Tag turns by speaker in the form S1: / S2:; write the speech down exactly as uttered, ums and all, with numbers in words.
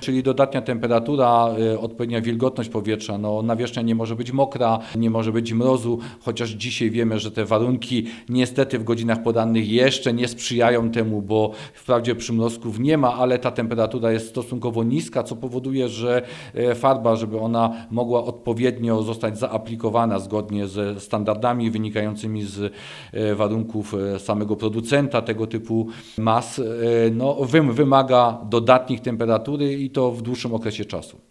S1: czyli dodatnia temperatura, odpowiednia wilgotność powietrza. No, nawierzchnia nie może być mokra, nie może być mrozu, chociaż dzisiaj wiemy, że te warunki niestety w godzinach porannych jeszcze nie sprzyjają temu, bo wprawdzie przymrozków nie ma, ale ta temperatura jest stosunkowo niska, co powoduje, że farba, żeby ona mogła odpowiednio zostać zaaplikowana zgodnie ze standardami wynikającymi z warunków samego producenta tego typu mas, no, wymaga dodatnich temperatury i to w dłuższym okresie czasu.